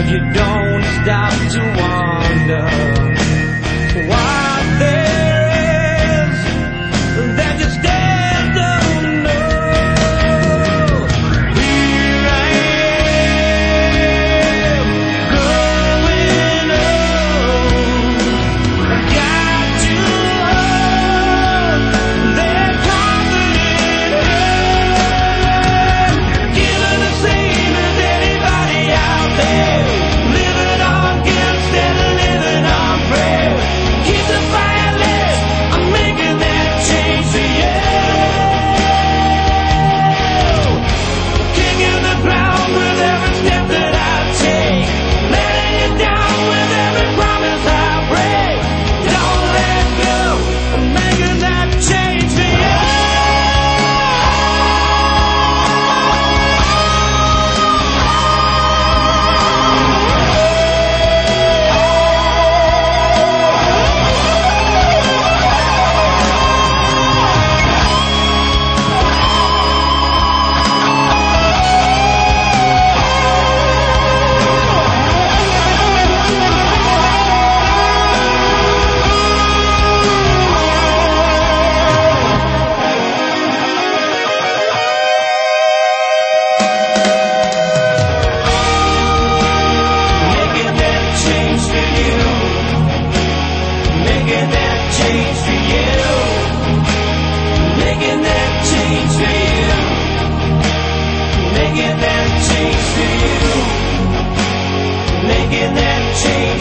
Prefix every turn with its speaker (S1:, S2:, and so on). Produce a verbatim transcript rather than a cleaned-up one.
S1: you don't stop to wonder what there is that you still don't know. Here I am, growing old. I've got to hold that confident hand, giving the same as anybody out there. Living on guilt instead of living on prayer. Keep the fire lit, I'm making that change for you. Kicking the ground with every step that I take, letting you down with every promise I break. Don't let go, I'm making that change for you. Making that change for you. Making that change for you. Making that change for you. Making that change for you. Making that change.